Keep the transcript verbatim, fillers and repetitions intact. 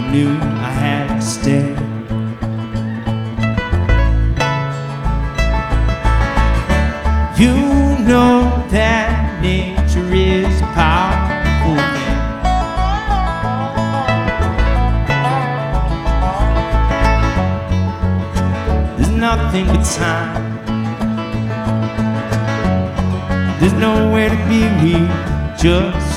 knew I had to stay. You know that nature is a powerful thing. There's nothing but time. There's nowhere to be, we just